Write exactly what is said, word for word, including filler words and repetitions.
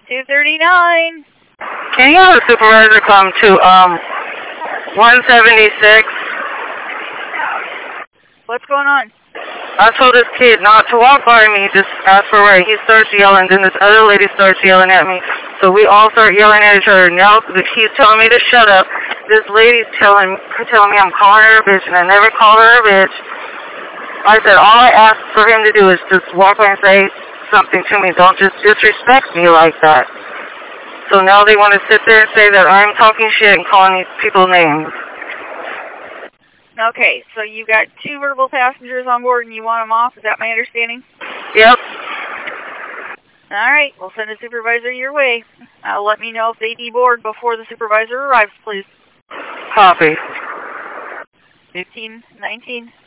two thirty-nine. Can you have a supervisor come to um one seventy-six? What's going on? I told this kid not to walk by me, just ask for right. He starts yelling, then this other lady starts yelling at me. So we all start yelling at each other. Now he's telling me to shut up. This lady's telling telling me I'm calling her a bitch, and I never call her a bitch. I said all I asked for him to do is just walk by and say something to me. Don't just disrespect me like that. So now they want to sit there and say that I'm talking shit and calling these people names. Okay, so you got two verbal passengers on board and you want them off. Is that my understanding? Yep. All right, we'll send a supervisor your way. Uh, let me know if they deboard before the supervisor arrives, please. Copy. fifteen nineteen.